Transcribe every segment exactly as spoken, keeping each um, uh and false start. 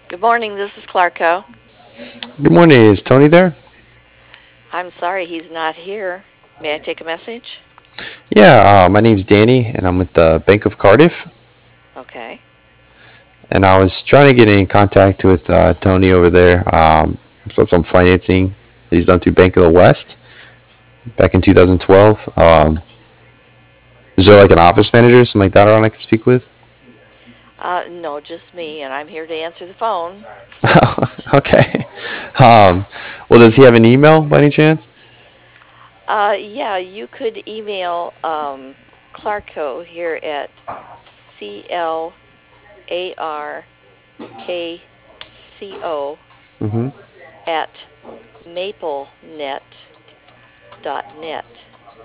Good morning. This is Clarko. Good morning. Is Tony there? I'm sorry he's not here. May I take a message? Yeah, uh, my name's Danny, and I'm with the Bank of Cardiff. Okay. And I was trying to get in contact with uh, Tony over there. Um, some some financing that he's done through Bank of the West back in two thousand twelve. Um, is there like an office manager, something like that, around I can speak with? Uh, no, just me, and I'm here to answer the phone. Okay. Um, well, does he have an email by any chance? Uh, yeah, you could email um, Clarko here at C L A R K C O Mm-hmm. at maplenet dot net.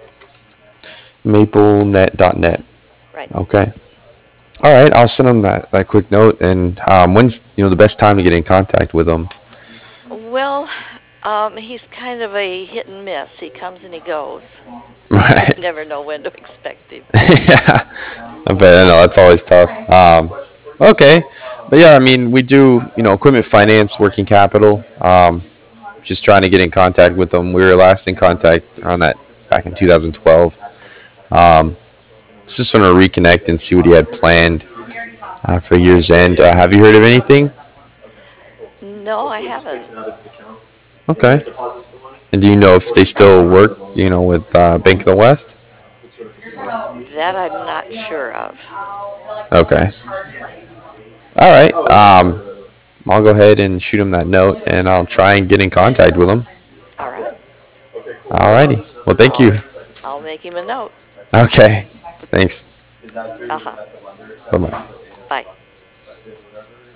MapleNet dot net. Right. Okay. All right. I'll send him that, that quick note. And um, when's you know the best time to get in contact with him? Well, um, he's kind of a hit and miss. He comes and he goes. You Right. never know when to expect him. Yeah, I bet. I know that's always tough. Um, okay, but yeah, I mean, we do you know equipment finance, working capital. Um, just trying to get in contact with them. We were last in contact around that back in two thousand twelve. Um, just want to reconnect and see what he had planned uh, for year's end. Uh, have you heard of anything? No, I haven't. Okay. And do you know if they still work? You know, with uh, Bank of the West? That I'm not sure of. Okay. All right. Um, I'll go ahead and shoot him that note, and I'll try and get in contact with him. All right. Alrighty. Well, thank I'll you. I'll make him a note. Okay. Thanks. Uh-huh. Bye bye. Bye.